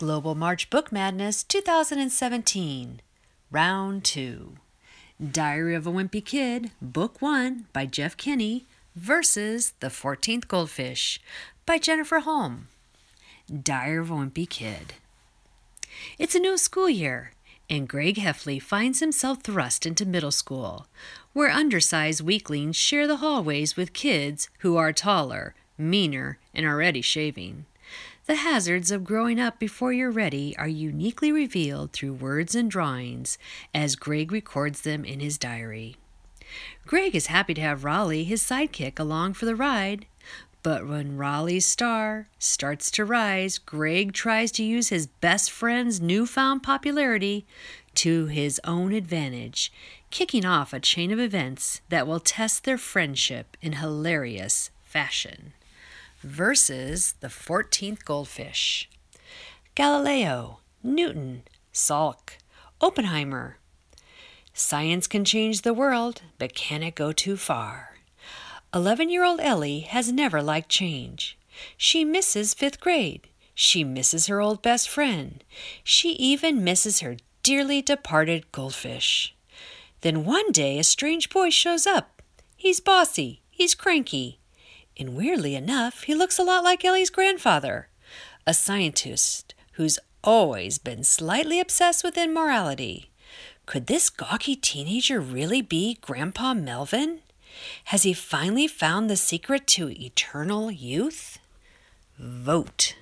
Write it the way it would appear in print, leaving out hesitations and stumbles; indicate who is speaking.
Speaker 1: Global March Book Madness 2017, Round 2. Diary of a Wimpy Kid, Book 1 by Jeff Kinney versus The 14th Goldfish by Jennifer Holm. Diary of a Wimpy Kid. It's a new school year, and Greg Heffley finds himself thrust into middle school, where undersized weaklings share the hallways with kids who are taller, meaner, and already shaving. The hazards of growing up before you're ready are uniquely revealed through words and drawings as Greg records them in his diary. Greg is happy to have Raleigh, his sidekick, along for the ride, but when Raleigh's star starts to rise, Greg tries to use his best friend's newfound popularity to his own advantage, kicking off a chain of events that will test their friendship in hilarious fashion. Versus The 14th Goldfish. Galileo, Newton, Salk, Oppenheimer. Science can change the world, but can it go too far? 11-year-old Ellie has never liked change. She misses 5th grade. She misses her old best friend. She even misses her dearly departed goldfish. Then one day a strange boy shows up. He's bossy. He's cranky. And weirdly enough, he looks a lot like Ellie's grandfather, a scientist who's always been slightly obsessed with immorality. Could this gawky teenager really be Grandpa Melvin? Has he finally found the secret to eternal youth? Vote.